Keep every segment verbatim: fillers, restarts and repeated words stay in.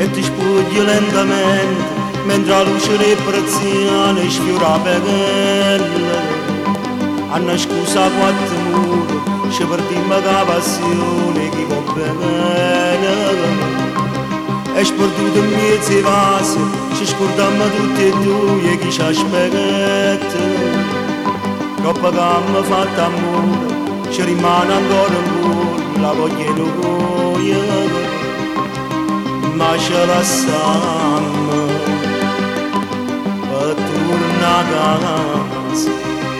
e ti spugli lentamente mentre la luce dei persiane sfiora per pelle. Hanno scusa quattro mura, ci perdiamo la passione che va bene. E sperduto in mezzo ai vasi, ci scordiamo tutti e due chi ci aspetta. Troppo che abbiamo fatto amore, ci rimane ancora un po' la voglia di noi, ma ci lasciamo per tornare a casa.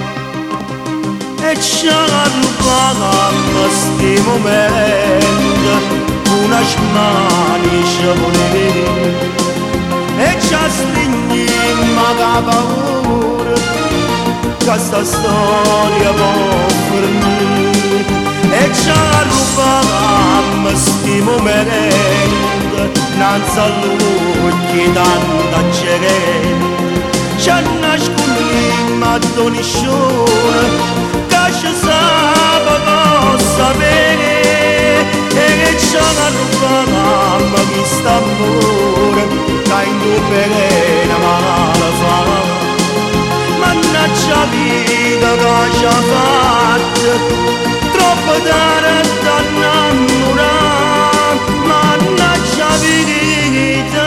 E ci rubammo sti momenti, una smani ci voleva, e ci stringimmo la paura, che sta storia può finire. E ci rubammo sti momenti, innanzi all'occhio tanta gente, ci nascondimmo a doniscione, che ci sapeva sapere. E ci rubammo questo amore, che in due pene male fa. Mannaggia vita che ci ha fatto, troppo tardi a innamorare, mannaggia vita.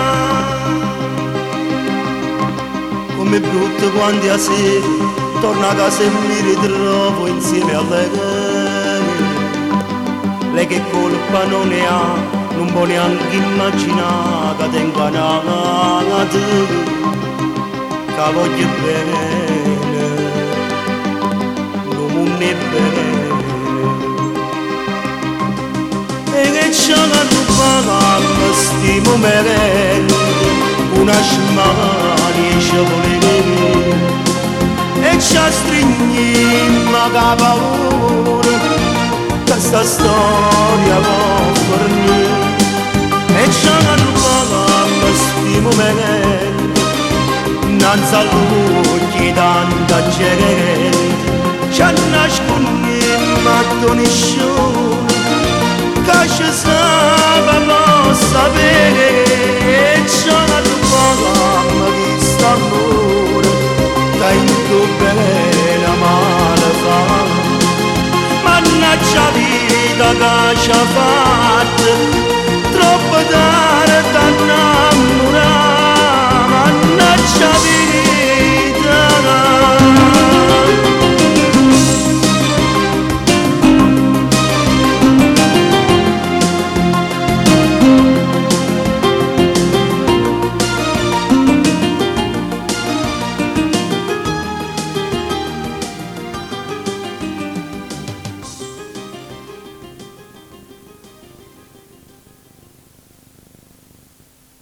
Come brutto quando a sera torno a casa e mi ritrovo insieme a lei. Lei che colpa non ne ha, non può neanche immaginare che tengo una te, che voglio bene, non è bene. E che ci rubammo sti momenti, una smania ci voleva, e ci stringimmo la paura, che sta storia può fornire. E ci rubammo sti momenti, innanzi all'occhio tanta gente, ci nascondimmo a doniscione, che ci sapeva sapere. E ci rubammo questo amore, che in tuo bene male fa. Mannaggia vita che ci ha fatto, troppo tardi a innamorare, mannaggia vita.